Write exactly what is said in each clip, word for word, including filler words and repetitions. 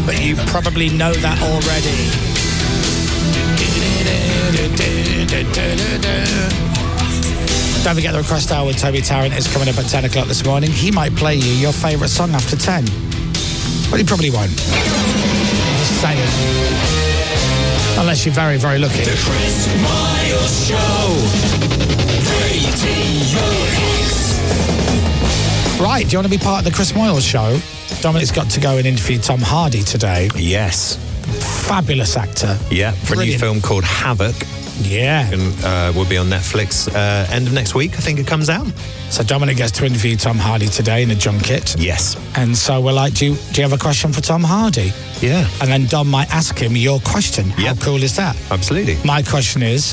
but you probably know that already. Don't forget the Request Hour with Toby Tarrant is coming up at ten o'clock this morning. He might play you your favourite song after ten. But he probably won't. Just saying. Unless you're very, very lucky. The Chris Miles Show. Radio X. Right, do you want to be part of the Chris Moyles Show? Dominic's got to go and interview Tom Hardy today. Yes. Fabulous actor. Yeah, for Brilliant. a new film called Havoc. Yeah. And uh, will be on Netflix uh, end of next week, I think it comes out. So Dominic gets to interview Tom Hardy today in a junket. Yes. And so we're like, do you, do you have a question for Tom Hardy? Yeah. And then Dom might ask him your question. How Yep. cool is that? Absolutely. My question is,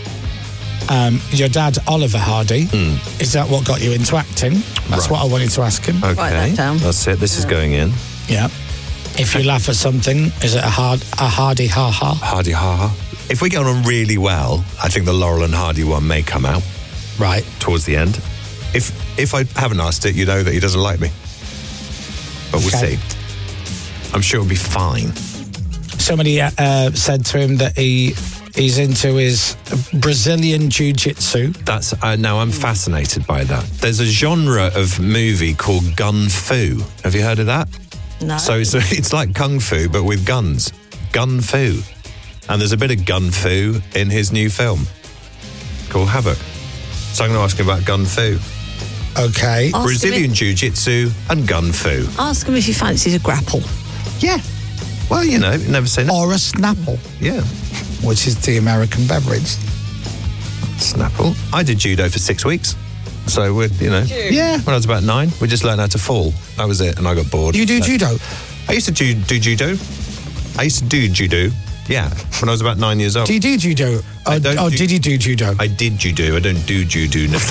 um, your dad, Oliver Hardy, Mm. is that what got you into acting? That's Right. what I wanted to ask him. Okay. Write that down. That's it. This is going in. Yeah. If you laugh at something, is it a hard, a Hardy ha-ha? Hardy ha ha. If we get on really well, I think the Laurel and Hardy one may come out. Right. Towards the end. If if I haven't asked it, you know that he doesn't like me. But we'll Okay. see. I'm sure it'll be fine. Somebody uh, said to him that he he's into his Brazilian jiu-jitsu. That's uh, now I'm fascinated by that. There's a genre of movie called gun fu. Have you heard of that? No. So it's, it's like kung fu, but with guns. Gun fu. And there's a bit of gun fu in his new film called Havoc. So I'm going to ask him about gun fu. Okay. Ask Brazilian him jiu-jitsu and gun fu. if, ask him if he fancies a grapple. Yeah. Well, you know, never say no. Or a Snapple, Yeah. which is the American beverage. Snapple. I did judo for six weeks. So, we're, you know. Yeah. When I was about nine, we just learned how to fall. That was it, and I got bored. You do So- judo? I used to do, do judo. I used to do judo. Yeah, when I was about nine years old. Do you do judo? I Oh, don't oh do- did you do judo? I did judo. I don't do judo now.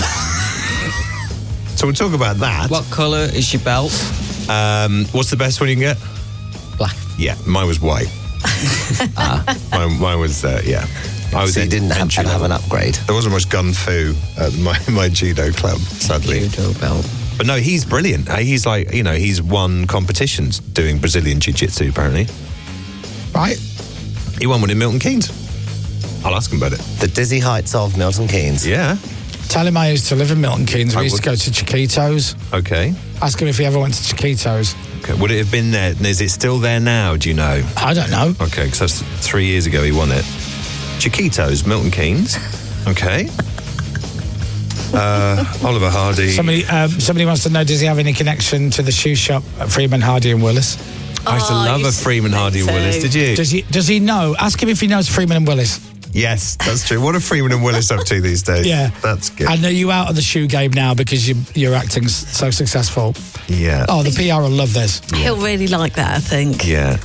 So we'll talk about that. What colour is your belt? Um, what's the best one you can get? Black. Yeah, mine was white. mine, mine was, uh, yeah. I was So you didn't have, entry have an level. upgrade. There wasn't much gun fu at my, my judo club, sadly. Judo belt. But no, he's brilliant. Uh, He's like, you know, he's won competitions doing Brazilian Jiu-Jitsu, apparently. Right. He won one in Milton Keynes. I'll ask him about it. The dizzy heights of Milton Keynes. Yeah. Tell him I used to live in Milton Keynes. We I used to would- go to Chiquitos. Okay. Ask him if he ever went to Chiquitos. Okay. Would it have been there? Is it still there now? Do you know? I don't know. Okay, because that's three years ago he won it. Chiquitos, Milton Keynes. Okay. Uh, Oliver Hardy. Somebody, um, somebody wants to know, does he have any connection to the shoe shop at Freeman, Hardy and Willis? I used to Oh, love you a Freeman Hardy and so. Willis. Did you? Does he? Does he know? Ask him if he knows Freeman and Willis. Yes, that's true. What are Freeman and Willis up to these days? Yeah, That's good. I know you out of the shoe game now because you, you're acting s- so successful. Yeah. Oh, the P R will love this. He'll really like that, I think. Yeah.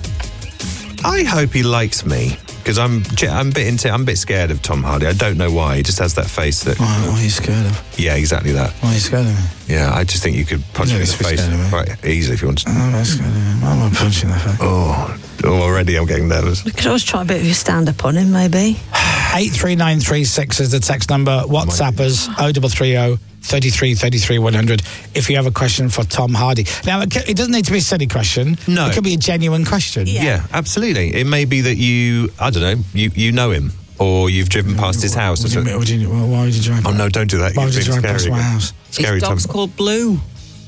I hope he likes me because I'm I'm a bit into, I'm a bit scared of Tom Hardy. I don't know why. He just has that face that. Why, why are you scared of? Yeah, exactly that. Why are you scared of me? Yeah, I just think you could punch You him in don't the need to be face scared of me. quite easily if you want to. Oh, I'm scared of him. I'm going to punch you in the face. Oh, oh, already I'm getting nervous. We could always try a bit of your stand-up on him, maybe. eight three nine three six is the text number. WhatsApp us oh double three oh thirty-three thirty-three one hundred if you have a question for Tom Hardy. Now, it, ca- it doesn't need to be a silly question. No. It could be a genuine question. Yeah. Yeah, absolutely. It may be that you, I don't know, you, you know him or you've driven past his house. What do you or mean- something. what do you- well, why would you drive Oh, past- no, don't do that. Why You're would you being drive past scary my again. house? Scary His dog's Tom. called Blue.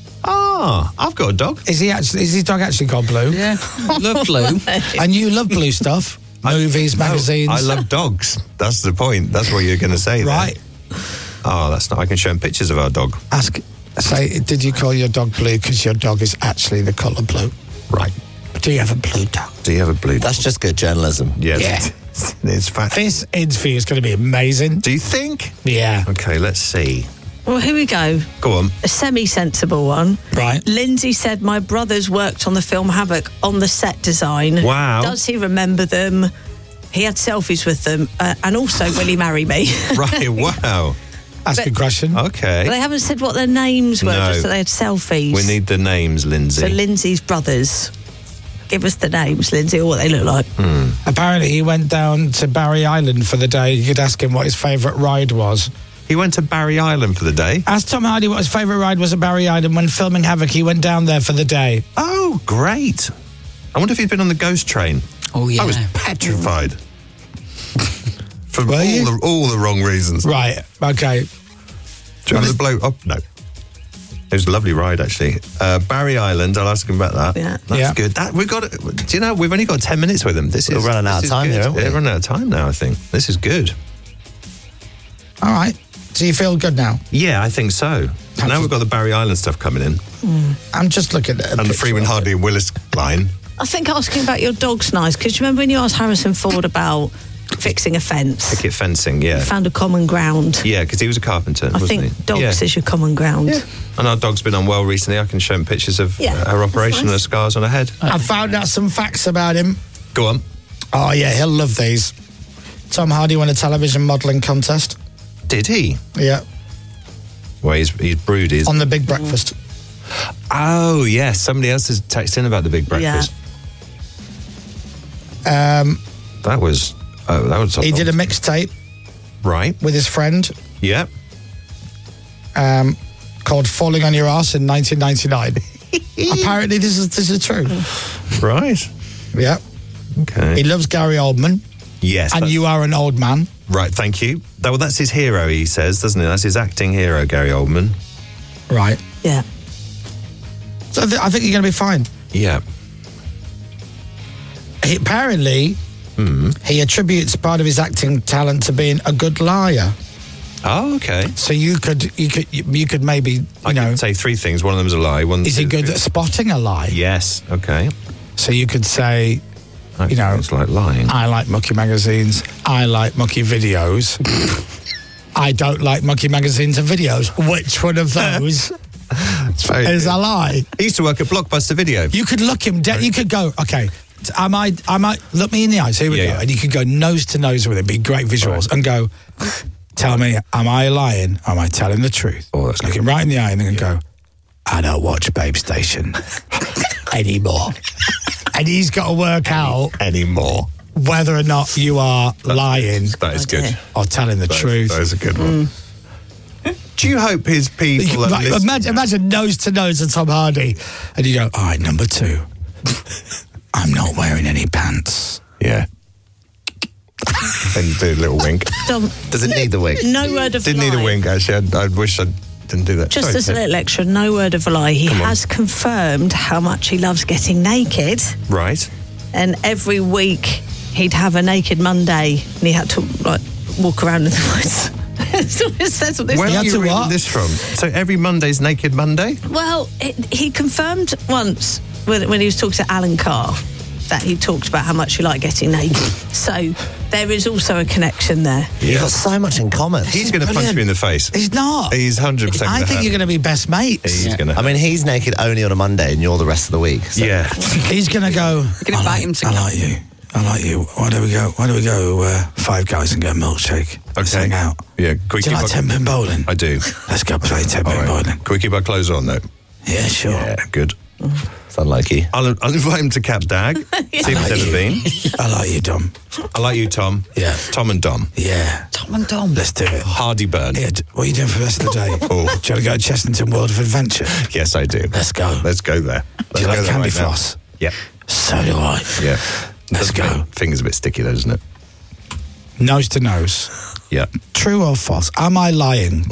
Ah, I've got a dog. Is he actually? Is his dog actually called Blue? Yeah. Love Blue. And you love blue stuff? Movies, No, magazines. I love dogs. That's the point. That's what you're going to say there. Right. Oh, that's not. I can show him pictures of our dog. Ask. Say, did you call your dog Blue because your dog is actually the colour blue? Right. Do you have a blue dog? Do you have a blue dog? That's just good journalism. Yes. Yeah. It's fat. This interview is going to be amazing. Do you think? Yeah. Okay, let's see. Well, here we go. Go on. A semi-sensible one. Right. Lindsay said, my brothers worked on the film Havoc on the set design. Wow. Does he remember them? He had selfies with them. Uh, and also, will he marry me? Right, wow. That's a But- good question. Okay. They haven't said what their names were, No. just that they had selfies. We need the names, Lindsay. So Lindsay's brothers. Give us the names, Lindsay, or what they look like. Apparently, he went down to Barry Island for the day. You could ask him what his favourite ride was. He went to Barry Island for the day. Ask Tom Hardy what his favourite ride was at Barry Island when filming Havoc. He went down there for the day. Oh, great. I wonder if he'd been on the ghost train. Oh, yeah. I was petrified. For Were all you? the, all the wrong reasons. Right, okay. Do you remember the bloke? Oh, no. It was a lovely ride, actually. Uh, Barry Island, I'll ask him about that. Yeah. That's Yeah. good. That, we've got, do you know, we've only got ten minutes with him. This We're is running out this of time is here, good. aren't we? Yeah, we're running out of time now, I think. This is good. All right. Do you feel good now? Yeah, I think so. So now we've got the Barry Island stuff coming in. I'm just looking at a And the picture Freeman of it. Hardy and Willis line. I think asking about your dog's nice, because you remember when you asked Harrison Ford about fixing a fence? Picket fencing, yeah. Found a common ground. Yeah, because he was a carpenter, I wasn't think he? dogs yeah. is your common ground. Yeah. And our dog's been unwell recently. I can show him pictures of Yeah, uh, her operation that's and her nice. scars on her head. I found out some facts about him. Go on. Oh, yeah, he'll love these. Tom Hardy won a television modelling contest. Did he? Yeah, Well, he's, he's broody. Isn't on The Big Breakfast. Oh, yes. Somebody else has texted in about the big breakfast. Um, That was. Oh, that was. he did a mixtape Right. with his friend Yep. um, called Falling on Your Ass in nineteen ninety-nine. Apparently, this is this is true. Right. Yeah. Okay. He loves Gary Oldman, yes. and that's- you are an old man. Right. Thank you. That, well, that's his hero, he says, doesn't it? That's his acting hero, Gary Oldman. Right. Yeah. So th- I think you're going to be fine. Yeah. He, apparently, he attributes part of his acting talent to being a good liar. Oh, okay. So you could you could you, you could maybe you I know could say three things. One of them is a lie. One is he good at spotting a lie? Yes. Okay. So you could say, Actually, know, it's like lying. I like mucky magazines. I like mucky videos. I don't like mucky magazines and videos. Which one of those It's very is good. a lie? He used to work at Blockbuster Video. You could look him. De- you could go. Okay. Am I? Am I? Look me in the eyes. Here we Yeah, go. yeah. And you could go nose to nose with him. Be great visuals and go. Tell me, am I lying? Or am I telling the truth? Oh, that's Look good. him right in the eye and then go. I don't watch Babe Station anymore. And he's got to work out Anymore. whether or not you are lying That is Oh, good. dear. or telling the That is- truth. That is a good one. Do you hope his people that Right, listen- imagine, imagine nose to nose with Tom Hardy, and you go, "All right, number two, I'm not wearing any pants." Yeah. And do a little wink. Dom, Does it need the wig? no word of Didn't lie. need a wink, actually. I, I wish I didn't do that. Just Sorry, as a Tim. little extra, no word of a lie. He has confirmed how much he loves getting naked, Right. and every week he'd have a naked Monday, and he had to like walk around in the woods. So it says on this. Where You are had you to reading what? this from? So every Monday's Naked Monday? Well, it, he confirmed once when, when he was talking to Alan Carr that he talked about how much he liked getting naked. So there is also a connection there. You've got so much in common. He's going to punch brilliant. me in the face. He's not. He's one hundred percent I gonna think have- you're going to be best mates. He's going to. I mean, he's naked only on a Monday and you're the rest of the week. So. yeah. He's going to go. can I invite like, him to I go. like you. I like you. Why do we go? Why do we go? Uh, five guys and get a milkshake. Let's Okay. hang out. Yeah. Can we Do you keep like our- ten pin bowling? I do. Let's go play ten All pin right. bowling. Can we keep our clothes on, though? Yeah, sure. Yeah, good. It's unlikely. I'll, I'll invite him to Cap Dag. See if he's like ever you. been. I like you, Dom. I like you, Tom. Yeah. Tom and Dom. Yeah. Tom and Dom. Let's do it. Hardy Burn. Yeah, d- what are you doing for the rest of the day? Oh. Do you want to go to Chessington World of Adventure? Yes, I do. Let's go. Let's go there. Let's Do you go like there candy right now. floss? Yeah. So do I. Yeah. Let's Doesn't go. make- Finger's a bit sticky, though, isn't it? Nose to nose. Yeah. True or false? Am I lying?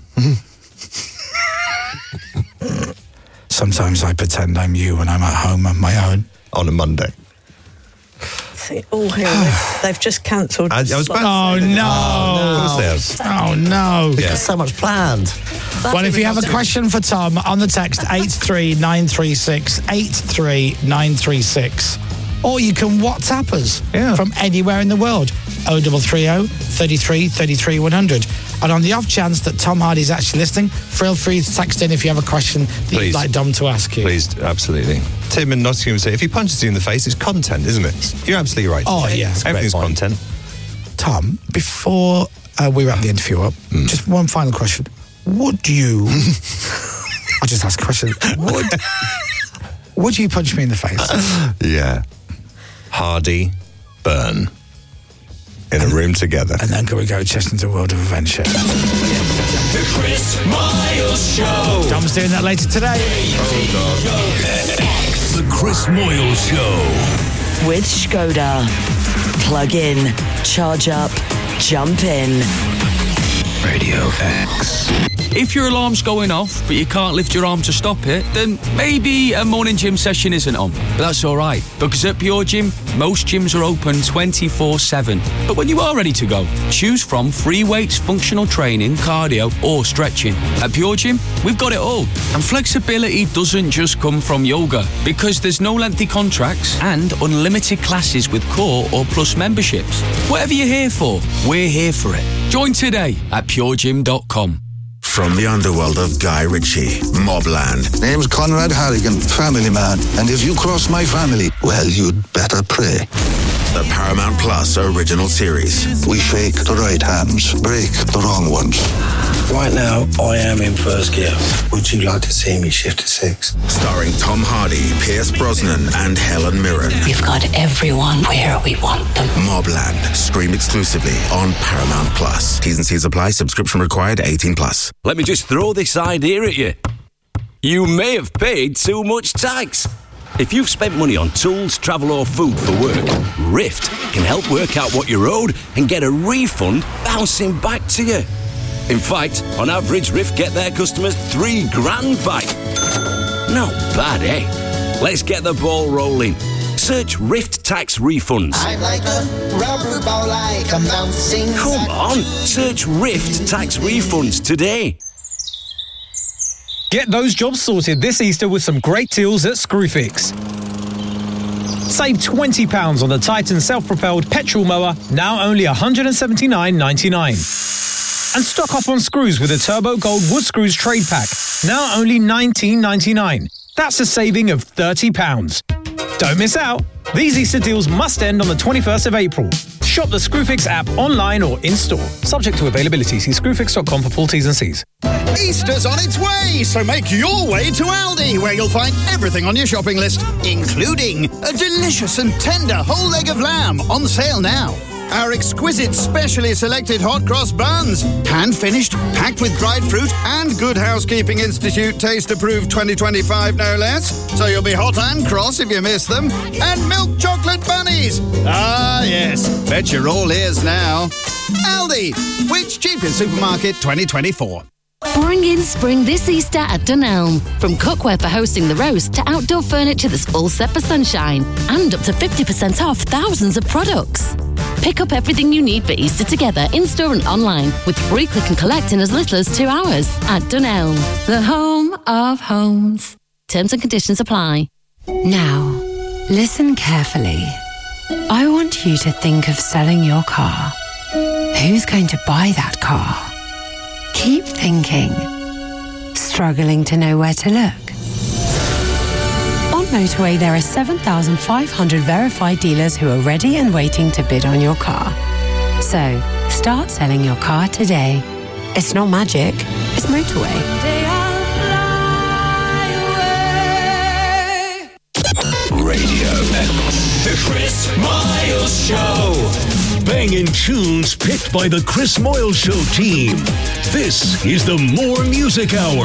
Sometimes I pretend I'm you when I'm at home on my own. On a Monday. See, oh, here they've, they've just cancelled. I, I was about Oh, to say that. no. Of course they have. Oh, no. Yeah. There's so much planned. Well, if you have a question for Tom, on the text eight three nine three six, eight three nine three six. Or you can WhatsApp us Yeah. from anywhere in the world. oh three three oh, thirty-three, thirty-three, one hundred. And on the off chance that Tom Hardy's actually listening, feel free to text in if you have a question that Please. you'd like Dom to ask you. Please, absolutely. Tim in Nottingham say, if he punches you in the face, it's content, isn't it? You're absolutely right. Oh, yeah. Everything's Great point. content. Tom, before uh, we wrap the interview up, Hmm. just one final question. Would you... I'll just ask a question. Would, would you punch me in the face? Yeah. Hardy, Burn. In a room together. And then can we go to Chessington World of Adventure? The Chris Miles Show. Tom's doing that later today. Radio X. The Chris Moyle Show. With Skoda. Plug in, charge up, jump in. Radio X. If your alarm's going off, but you can't lift your arm to stop it, then maybe a morning gym session isn't on. But that's all right, because at Pure Gym, most gyms are open twenty-four seven. But when you are ready to go, choose from free weights, functional training, cardio, or stretching. At Pure Gym, we've got it all. And flexibility doesn't just come from yoga, because there's no lengthy contracts and unlimited classes with core or plus memberships. Whatever you're here for, we're here for it. Join today at pure gym dot com. From the underworld of Guy Ritchie, Mobland. Name's Conrad Harrigan, family man. And if you cross my family, well, you'd better pray. The Paramount Plus original series. We shake the right hands, break the wrong ones. Right now, I am in first gear. Would you like to see me shift to six? Starring Tom Hardy, Pierce Brosnan, and Helen Mirren. We've got everyone where we want them. Mobland. Stream exclusively on Paramount Plus. T's and C's apply. Subscription required. eighteen plus. Let me just throw this idea at you. You may have paid too much tax. If you've spent money on tools, travel or food for work, Rift can help work out what you're owed and get a refund bouncing back to you. In fact, on average, Rift get their customers three grand back. Not bad, eh? Let's get the ball rolling. Search Rift Tax Refunds. I'm like a rubber ball, like a bouncing. Come on, search Rift Tax Refunds today. Get those jobs sorted this Easter with some great deals at Screwfix. Save twenty pounds on the Titan self-propelled petrol mower, now only one hundred seventy-nine ninety-nine. And stock up on screws with a Turbo Gold Wood Screws Trade Pack, now only nineteen ninety-nine. That's a saving of thirty pounds. Don't miss out. These Easter deals must end on the twenty-first of April. Shop the Screwfix app online or in-store. Subject to availability. See screwfix dot com for full T's and C's. Easter's on its way, so make your way to Aldi, where you'll find everything on your shopping list, including a delicious and tender whole leg of lamb on sale now. Our exquisite specially selected hot cross buns, hand-finished, packed with dried fruit and Good Housekeeping Institute Taste Approved twenty twenty-five, no less. So you'll be hot and cross if you miss them. And milk chocolate bunnies. Ah, yes. Bet you're all ears now. Aldi, which cheapest supermarket twenty twenty-four. Bring in spring this Easter at Dunelm. From cookware for hosting the roast to outdoor furniture that's all set for sunshine. And up to fifty percent off thousands of products. Pick up everything you need for Easter together in-store and online with free click and collect in as little as two hours at Dunelm, the home of homes. Terms and conditions apply. Now, listen carefully. I want you to think of selling your car. Who's going to buy that car? Keep thinking. Struggling to know where to look? On Motorway, there are seven thousand five hundred verified dealers who are ready and waiting to bid on your car. So, start selling your car today. It's not magic, it's Motorway. Radio X. The Chris Miles Show. Banging tunes picked by the Chris Moyle Show team. This is the More Music Hour.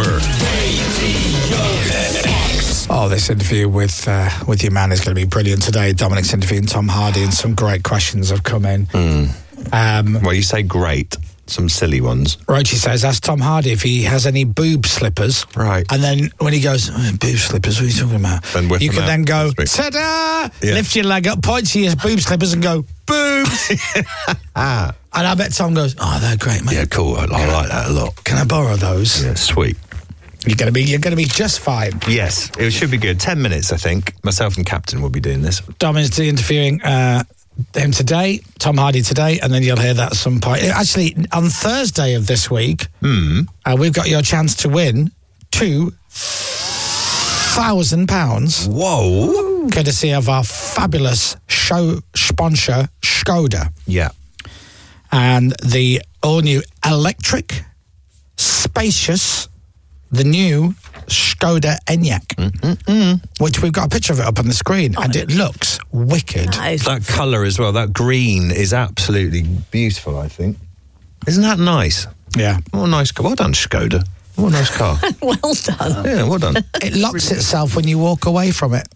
Radio X. Oh, this interview with uh, with your man is going to be brilliant today. Dominic's interviewing Tom Hardy, and some great questions have come in. Mm. Um, well, you say great. Some silly ones. Rochi says, ask Tom Hardy if he has any boob slippers. Right. And then when he goes, oh, boob slippers, what are you talking about? Then whip you them can out. then go, That's right. ta-da! Yeah. Lift your leg up, point to your boob slippers and go, boobs! Ah. And I bet Tom goes, oh, they're great, mate. Yeah, cool. I, I like that a lot. Can I borrow those? Yeah, sweet. You're gonna be, you're gonna be just fine. Yes, it should be good. Ten minutes, I think. Myself and Captain will be doing this. Dom is interviewing uh, him today, Tom Hardy today, and then you'll hear that at some point. Actually, on Thursday of this week, mm. uh, we've got your chance to win two thousand pounds. Whoa! Courtesy of our fabulous show sponsor, Skoda. Yeah. And the all-new electric, spacious, the new Skoda Enyaq, Mm-mm-mm. which we've got a picture of it up on the screen, oh, and it looks wicked. Nice. That colour as well, that green is absolutely beautiful, I think. Isn't that nice? Yeah. What a nice car. Well done, Skoda. What a nice car. Well done. Yeah, well done. It locks itself when you walk away from it.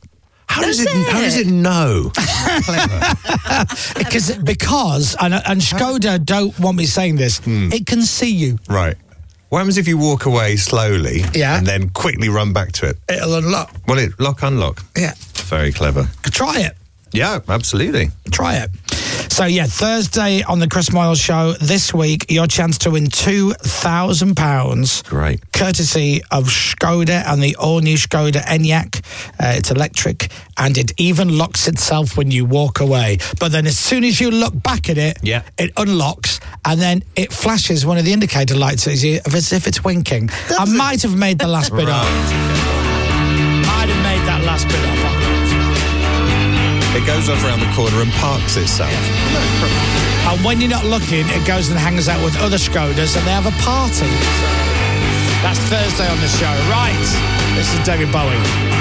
How does, Does it, How does it know? because, because and, and Skoda don't want me saying this, it can see you. Right. What happens if you walk away slowly Yeah. and then quickly run back to it? It'll unlock. Well, it lock, unlock. Yeah. Very clever. Try it. Yeah, absolutely. Try it. So, yeah, Thursday on the Chris Moyle Show this week, your chance to win two thousand pounds. Great. Courtesy of Skoda and the all-new Skoda Enyaq. Uh, it's electric, and it even locks itself when you walk away. But then as soon as you look back at it, yeah. it unlocks, and then it flashes one of the indicator lights as if it's winking. Does I it? might have made the last bit up. Might have made that last bit up. It goes off around the corner and parks itself. Yeah. And when you're not looking, it goes and hangs out with other Skodas and they have a party. That's Thursday on the show. Right, this is David Bowie.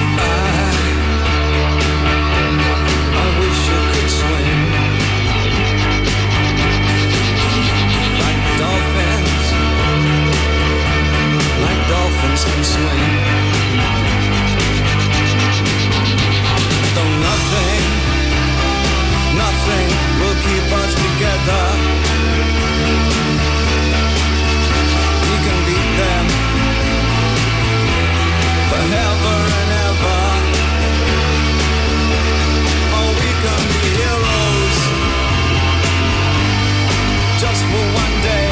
I wish I could swim like dolphins, like dolphins can swim. Though nothing, nothing will keep us together. We can beat them forever and ever. Oh, we can be heroes just for one day.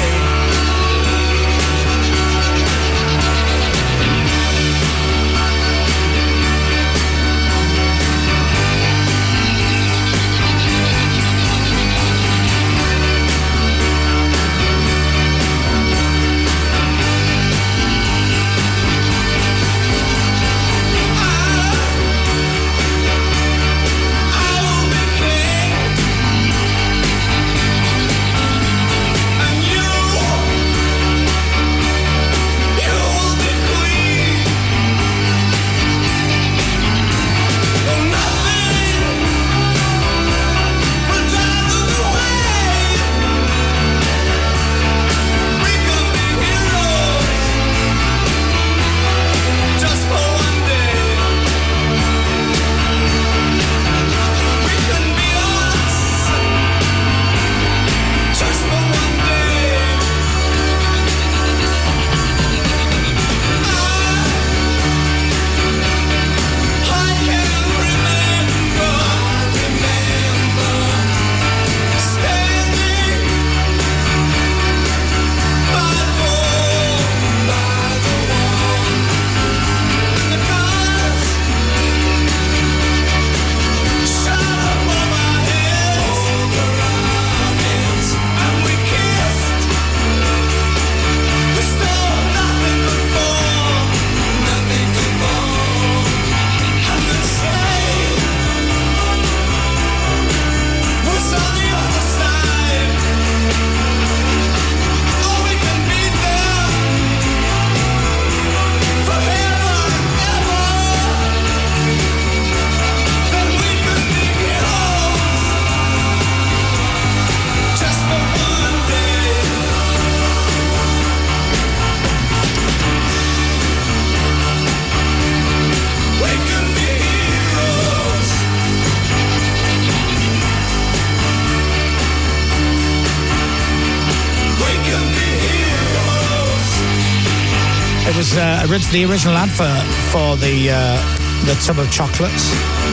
It was uh, the original advert for the uh, the tub of chocolates.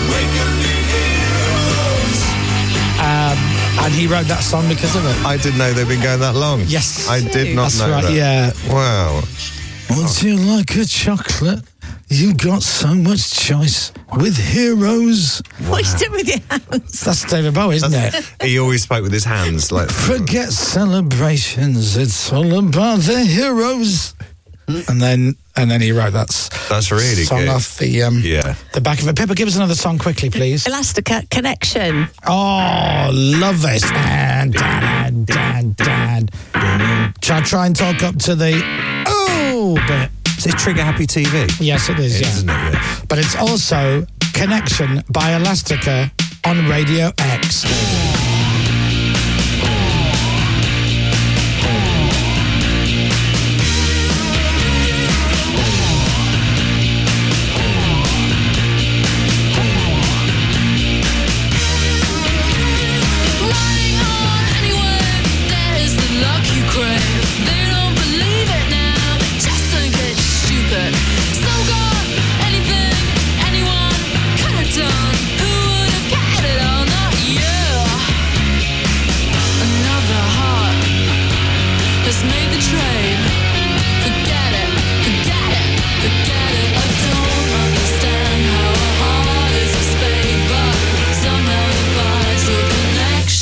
Um, and he wrote that song because of it. I didn't know they'd been going that long. Yes. I did not That's know right, that. yeah. Wow. Would you like a chocolate? You got so much choice with heroes. What are you doing with your hands? That's David Bowie, isn't it? He always spoke with his hands. Like Forget celebrations, it's all about the heroes. And then and then he wrote that That's really song good. off the um, yeah. the back of it. Pippa, give us another song quickly, please. Elastica Connection. Oh, love this. And dan, dan, dan, dan. Shall I try and talk up to the oh bit? Is it Trigger Happy T V? Yes, it is, It yeah. is, isn't it? Yeah. But it's also Connection by Elastica on Radio X.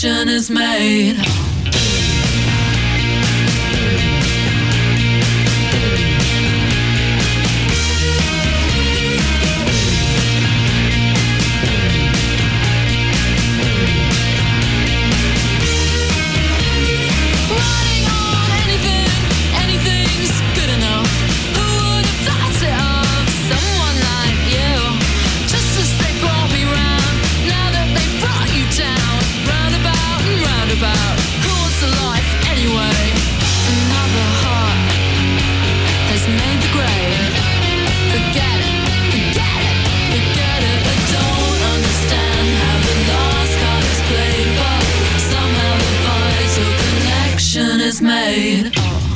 connection is made. Running on anything, anything's good enough. Who would have thought it of someone like you? Just as they brought me round, now that they brought you down. Roundabout and roundabout, who wants a life anyway? Another heart has made the grave. Forget it, forget it, forget it. I don't understand how the last card is played, but somehow the vital connection is made.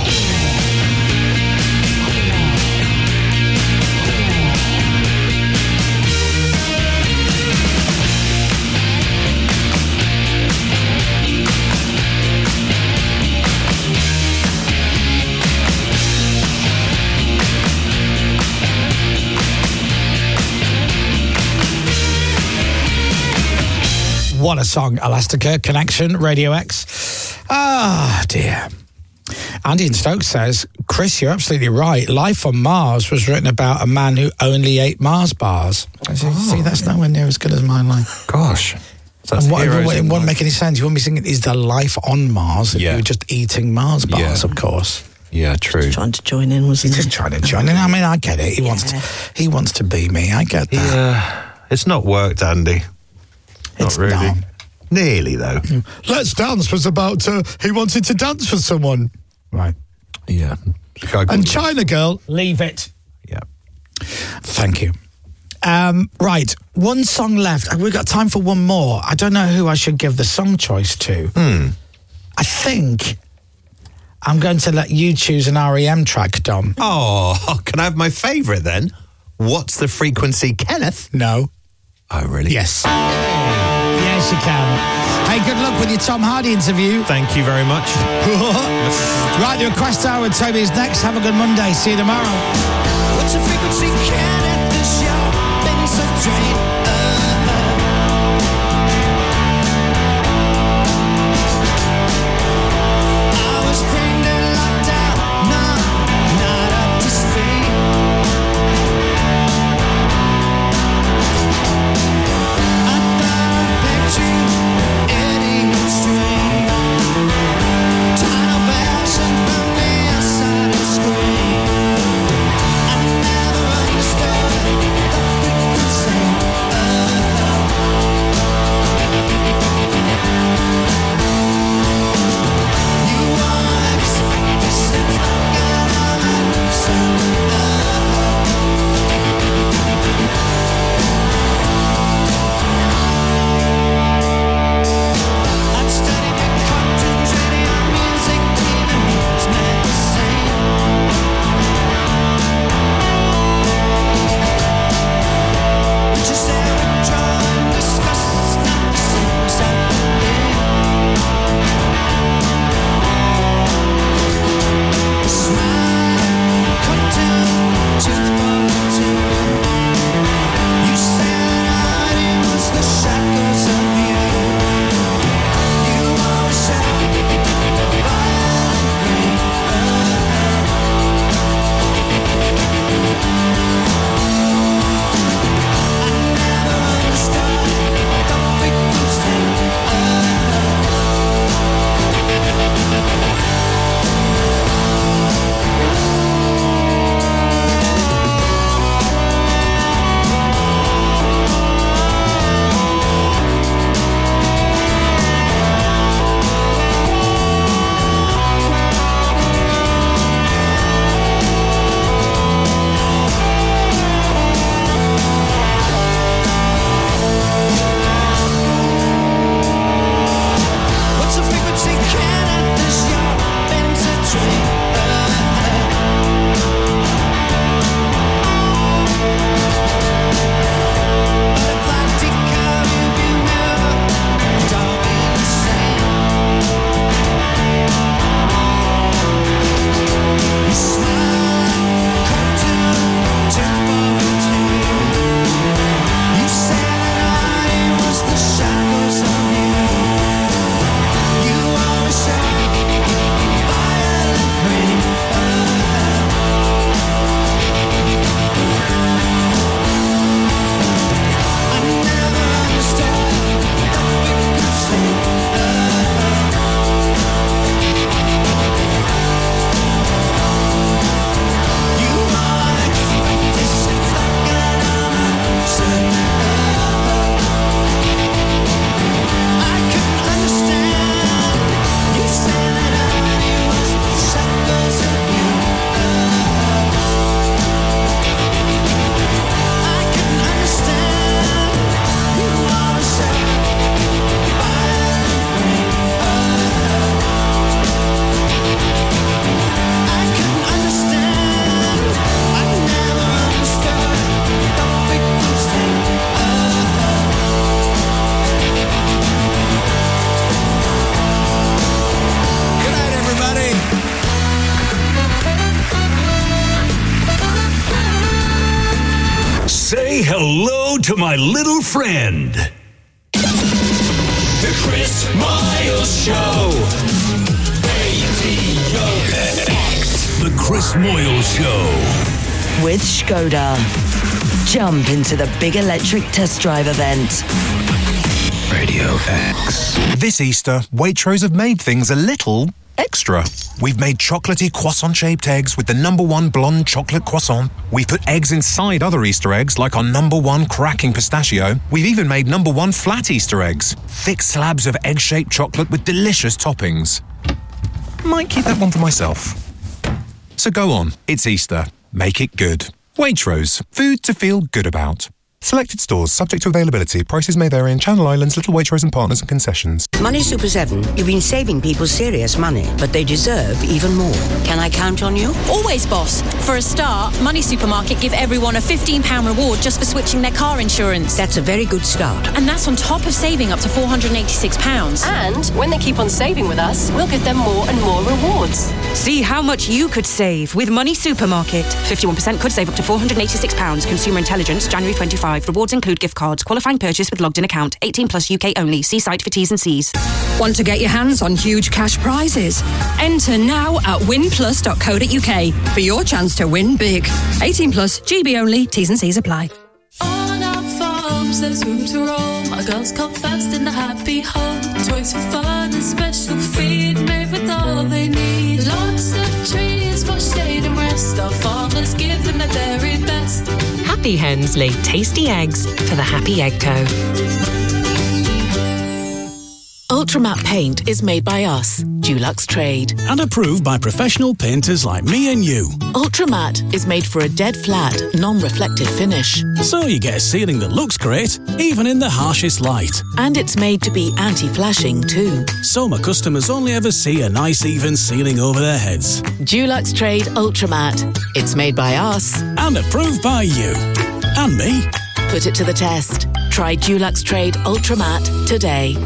What a song, Elastica, Connection, Radio X. Ah, dear. Andy in Stoke says, Chris, you're absolutely right. Life on Mars was written about a man who only ate Mars bars. See, see, that's nowhere near as good as my life. Gosh. So that's And what, heroes what- it in wouldn't life. make any sense. You wouldn't be singing, is there life on Mars if Yeah. you were just eating Mars bars, Yeah. of course. Yeah, true. Trying to join in, wasn't He's just trying to join in. I mean, I get it. He wants to, he wants to be me. I get that. Yeah. It's not worked, Andy. Not It's really. not. Nearly, though. Let's Dance was about, uh, he wanted to dance with someone. Right. Yeah. And China Girl, leave it. Yeah. Thank you. Um, right, one song left. We've got time for one more. I don't know who I should give the song choice to. Hmm. I think I'm going to let you choose an R E M track, Dom. Oh, can I have my favourite then? What's the Frequency, Kenneth? No. Oh, really? Yes. Yes, you can. Hey, good luck with your Tom Hardy interview. Thank you very much. Right, the Request Hour with Toby is next. Have a good Monday. See you tomorrow. What's the frequency, Kenneth? This show been so drained. I was trained and locked out, no, not up to speed. I thought I picked you, idiot stream. Tunnel passion from the outside of the screen. I never understood the frequency. to my little friend. The Chris Miles Show. Radio X. The Chris Moyles Show. With Skoda. Jump into the big electric test drive event. Radio X. This Easter, Waitrose have made things a little extra. We've made chocolatey croissant-shaped eggs with the number one blonde chocolate croissant. We've put eggs inside other Easter eggs, like our number one cracking pistachio. We've even made number one flat Easter eggs. Thick slabs of egg-shaped chocolate with delicious toppings. Might keep that one for myself. So go on, it's Easter. Make it good. Waitrose, food to feel good about. Selected stores, subject to availability. Prices may vary in Channel Islands, Little Waitrose and Partners and concessions. Money Super seven, you've been saving people serious money, but they deserve even more. Can I count on you? Always, boss. For a start, Money Supermarket give everyone a fifteen pounds reward just for switching their car insurance. That's a very good start. And that's on top of saving up to four hundred eighty-six pounds. And when they keep on saving with us, we'll give them more and more rewards. See how much you could save with Money Supermarket. fifty-one percent could save up to four hundred eighty-six pounds. Consumer Intelligence, January twenty-fifth. Rewards include gift cards. Qualifying purchase with logged in account. eighteen plus U K only. See site for T's and C's. Want to get your hands on huge cash prizes? Enter now at win plus dot co dot U K for your chance to win big. eighteen plus, G B only. T's and C's apply. On our farms, there's room to roam. Our girls come first in the happy home. Toys for fun and special feed made with all they need. Lots of trees for shade and rest. Our farmers give them their very best. Happy hens lay tasty eggs for the Happy Egg Co. Ultramat paint is made by us, Dulux Trade. And approved by professional painters like me and you. Ultramat is made for a dead flat, non-reflective finish. So you get a ceiling that looks great, even in the harshest light. And it's made to be anti-flashing too. So my customers only ever see a nice even ceiling over their heads. Dulux Trade Ultramat. It's made by us. And approved by you. And me. Put it to the test. Try Dulux Trade Ultramat today.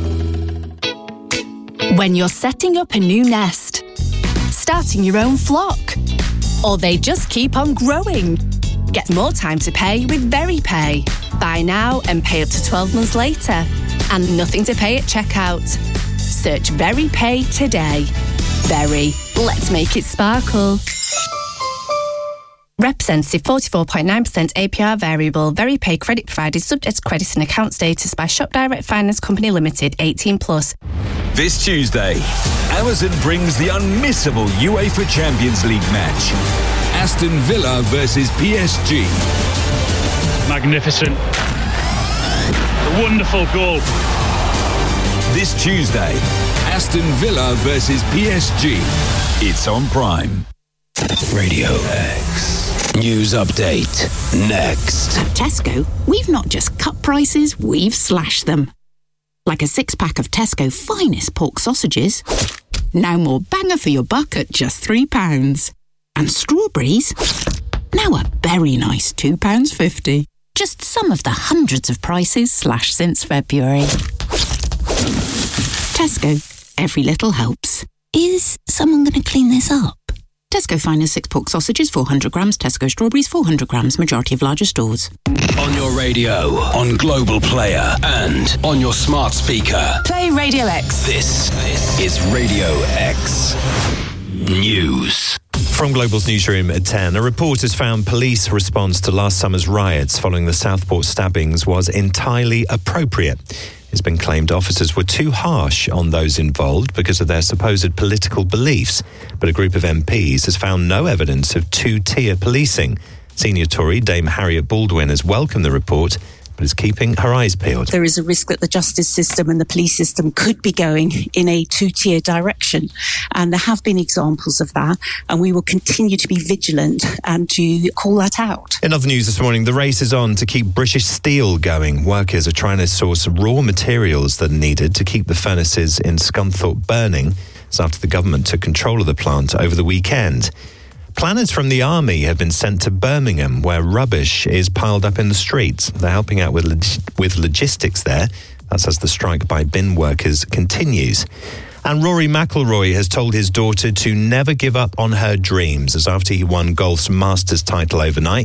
When you're setting up a new nest, starting your own flock, or they just keep on growing, get more time to pay with VeryPay. Buy now and pay up to twelve months later, and nothing to pay at checkout. Search VeryPay today. Very. Let's make it sparkle. Representative forty-four point nine percent A P R variable. VeryPay credit provided subject to credit and account status by Shop Direct Finance Company Limited, eighteen plus. This Tuesday, Amazon brings the unmissable UEFA Champions League match. Aston Villa versus P S G. Magnificent. A wonderful goal. This Tuesday, Aston Villa versus P S G. It's on Prime. Radio X. News update. Next. At Tesco, we've not just cut prices, we've slashed them. Like a six-pack of Tesco finest pork sausages. Now more banger for your buck at just three pounds. And strawberries, now a very nice two pounds fifty. Just some of the hundreds of prices slashed since February. Tesco, every little helps. Is someone going to clean this up? Tesco finest six pork sausages, four hundred grams. Tesco strawberries, four hundred grams. Majority of larger stores. On your radio, on Global Player, and on your smart speaker. Play Radio X. This is Radio X News. From Global's newsroom at ten, a report has found police response to last summer's riots following the Southport stabbings was entirely appropriate. It's been claimed officers were too harsh on those involved because of their supposed political beliefs, but a group of M Ps has found no evidence of two-tier policing. Senior Tory Dame Harriet Baldwin has welcomed the report, but is keeping her eyes peeled. There is a risk that the justice system and the police system could be going in a two-tier direction. And there have been examples of that. And we will continue to be vigilant and to call that out. In other news this morning, the race is on to keep British Steel going. Workers are trying to source raw materials that are needed to keep the furnaces in Scunthorpe burning. It's after the government took control of the plant over the weekend. Planners from the army have been sent to Birmingham, where rubbish is piled up in the streets. They're helping out with log- with logistics there. That's as the strike by bin workers continues. And Rory McIlroy has told his daughter to never give up on her dreams, as after he won golf's Masters title overnight,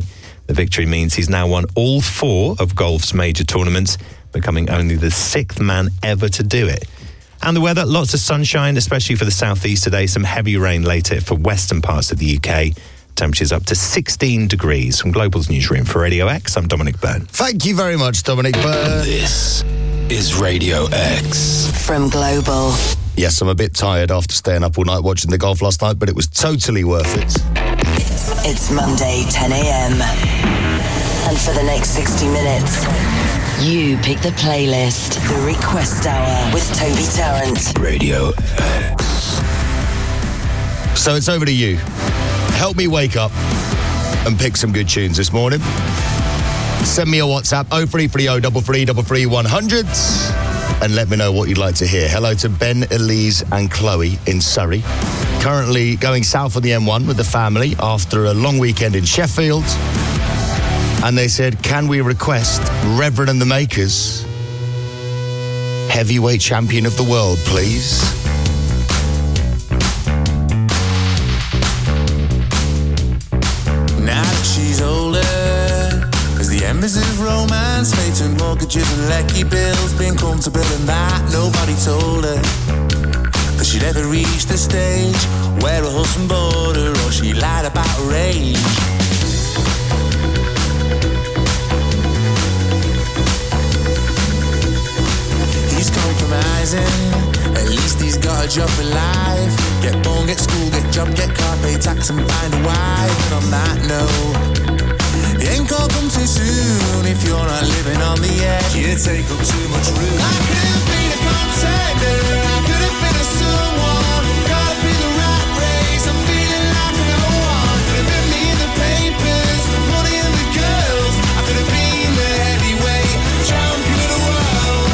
The victory means he's now won all four of golf's major tournaments, becoming only the sixth man ever to do it. And the weather, lots of sunshine, especially for the southeast today. Some heavy rain later for western parts of the U K. Temperatures up to sixteen degrees. From Global's newsroom for Radio X, I'm Dominic Byrne. Thank you very much, Dominic Byrne. This is Radio X. From Global. Yes, I'm a bit tired after staying up all night watching the golf last night, but it was totally worth it. It's Monday, ten a.m. And for the next sixty minutes, you pick the playlist. The Request Hour with Toby Tarrant. Radio X. So it's over to you. Help me wake up and pick some good tunes this morning. Send me a WhatsApp, oh three three oh, three three three three, one hundred, and let me know what you'd like to hear. Hello to Ben, Elise and Chloe in Surrey. Currently going south on the M one with the family after a long weekend in Sheffield. And they said, can we request Reverend and the Makers, heavyweight champion of the world, please? Now that she's older, as the embers of romance fade to mortgages and lecky bills, being comfortable in that nobody told her that she'd ever reach the stage where her husband bored her or she lied about her age. He's compromising, at least he's got a job for life. Get born, get school, get job, get car, pay tax and find a wife. And on that note, it ain't gonna come too soon if you're not living on the edge. You take up too much room. I could have been a contender, I could have been a someone. Gotta be the rat race, I'm feeling like no one. Could have been me in the papers, money and the girls. I could have been the heavyweight champion of the world.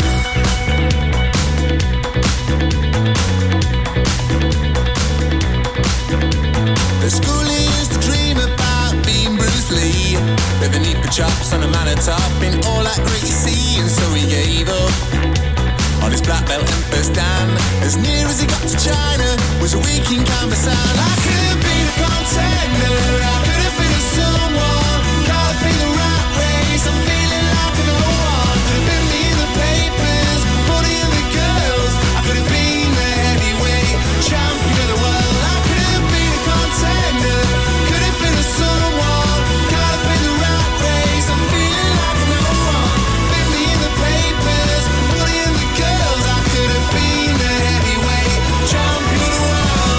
The school used to dream about being Bruce Lee, with the need for chops and a man at top in all that great you see. And so he gave up on his black belt and first dan. As near as he got to China was a week in canvas. And I could have been a contender, I could have been a someone. Gotta be the rat race, I'm feeling like no one. Could have been me in the papers, money and the girls. I could have been the heavyweight champion of the world. I could have been a contender, could have been a someone. Gotta be the rat race, I'm feeling like no one. Been me in the papers, money and the girls. I could have been the heavyweight champion of the world.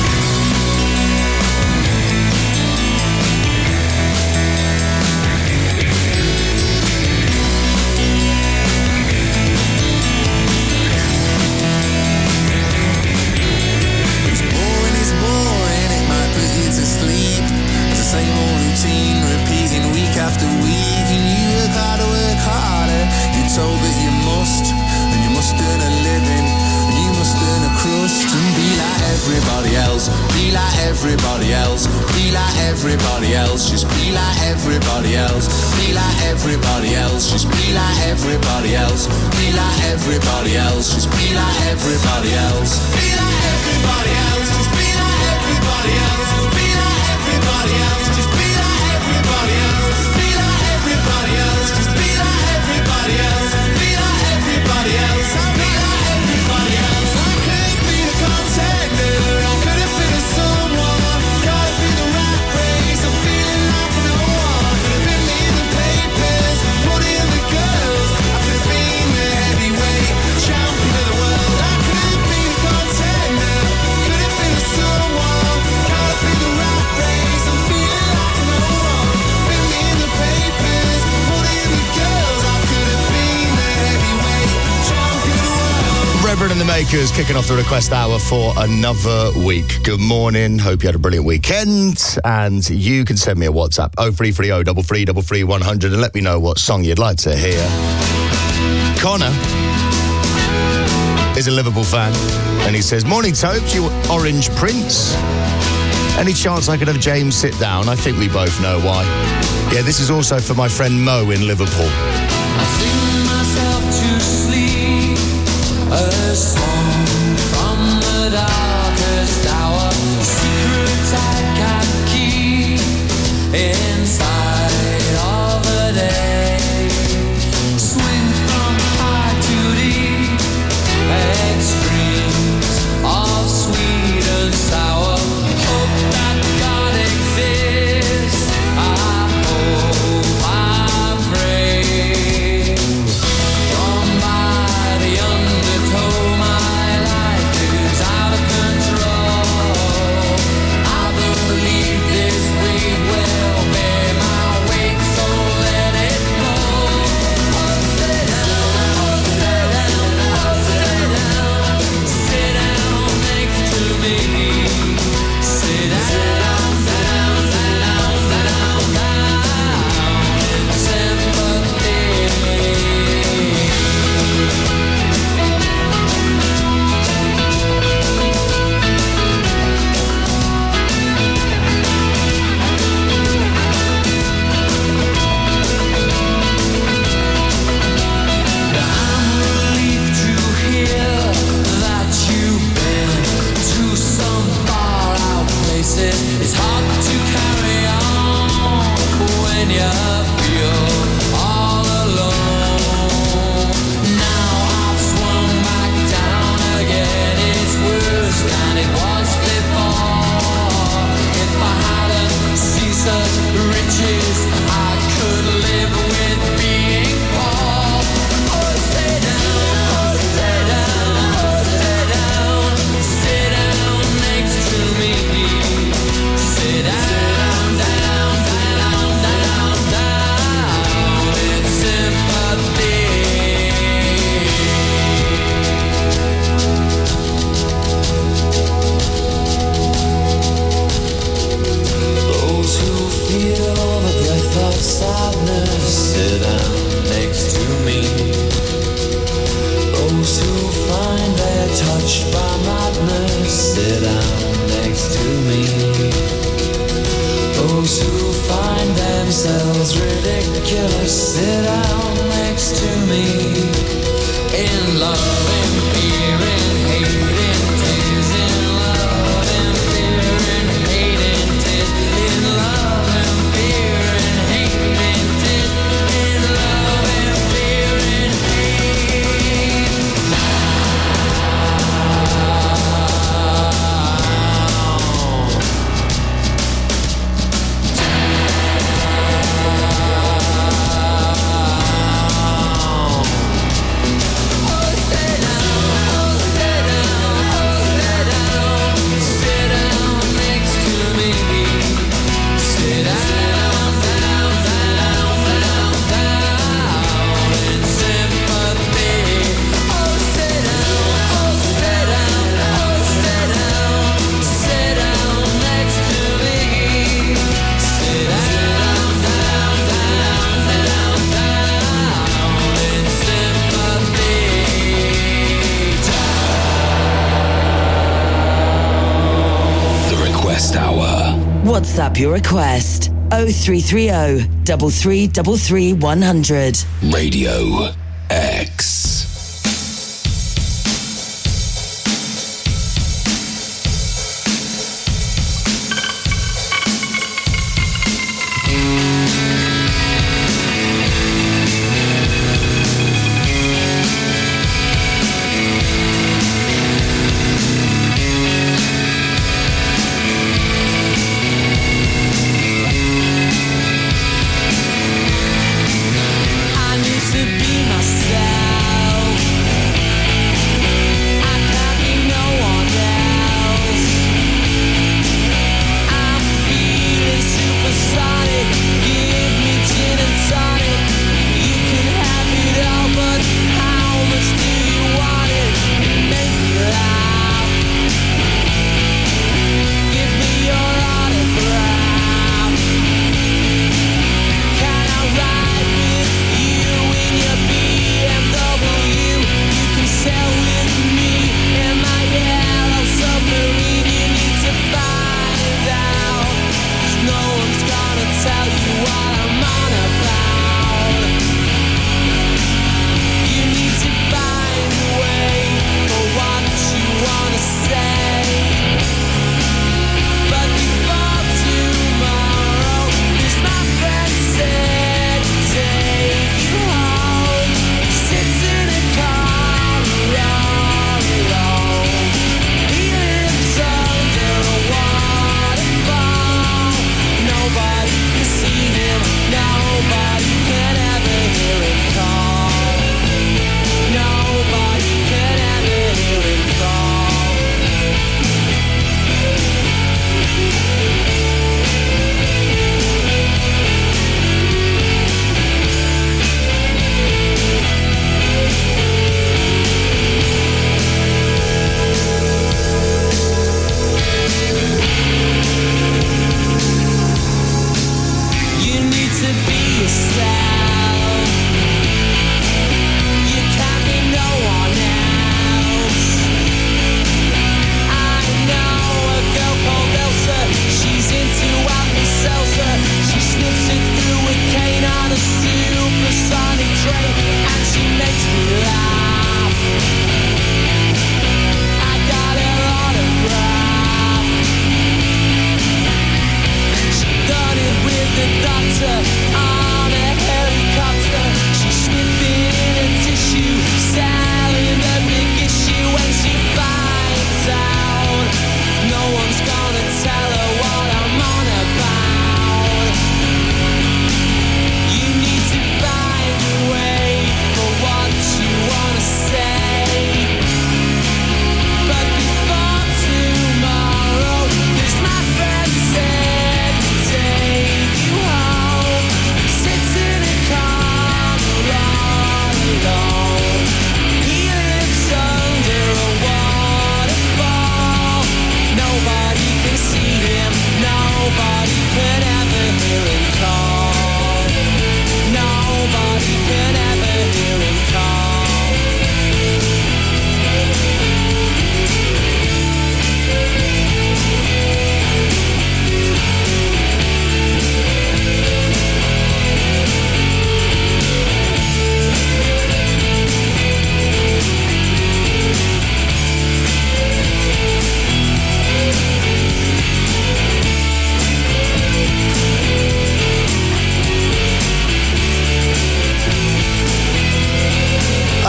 It's boring, it's boring, it might put you to sleep. It's the same old routine, repeating week after week. And you work harder, work harder. You're told that you must, and you must earn a living, and you must earn a crust. And be like everybody else, be like everybody else, be like everybody else. Just be like everybody else, be like everybody else. Just be like everybody else, be like everybody else. Just be like everybody else, be like everybody else. Just be like everybody else, just be like everybody else. Just be like everybody else, just be like everybody else. Just be like everybody else, just be like everybody else. Just be like everybody else. I could have been a contender, I could have been a someone. Gotta be the rat race, I'm feeling like no one. Could have been me in the papers, money and the girls. I could have been the heavyweight champion of the world. I could have been a contender, could have been a someone. Gotta be the rat race, I'm feeling like no one. Been me in the papers, money and the girls. I could have been the heavyweight champion of the world. Reverend and the Makers kicking off the Request Hour for another week. Good morning. Hope you had a brilliant weekend. And you can send me a WhatsApp, oh three three oh, three three three three, one hundred, and let me know what song you'd like to hear. Connor is a Liverpool fan, and he says, morning, Tobes, you orange prince. Any chance I could have James sit down? I think we both know why. Yeah, this is also for my friend Mo in Liverpool. I sing myself to sleep, a song from the darkest hour, secret I can keep inside ridiculous. Sit down next to me. In love and fear and hate and tears. In love and fear and hate and tears. In love and fear and hate and tears. In love and fear and hate. WhatsApp your request oh three three oh, three three three three, one hundred. Radio X. I need to be my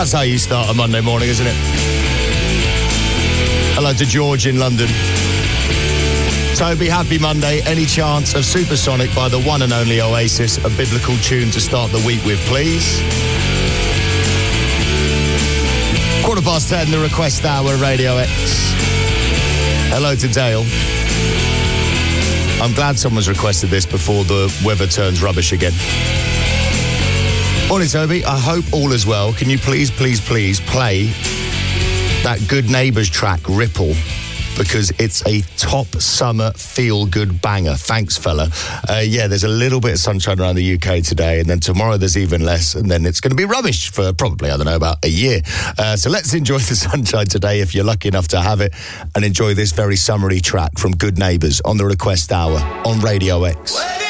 That's how you start a Monday morning, isn't it? Hello to George in London. Toby, happy Monday. Any chance of Supersonic by the one and only Oasis, a biblical tune to start the week with, please? Quarter past ten, the request hour, Radio X. Hello to Dale. I'm glad someone's requested this before the weather turns rubbish again. Morning, Toby. I hope all is well. Can you please, please, please play that Good Neighbours track, Ripple? Because it's a top summer feel-good banger. Thanks, fella. Uh, yeah, there's a little bit of sunshine around the U K today, and then tomorrow there's even less, and then it's going to be rubbish for probably, I don't know, about a year. Uh, so let's enjoy the sunshine today, if you're lucky enough to have it, and enjoy this very summery track from Good Neighbours on the Request Hour on Radio X.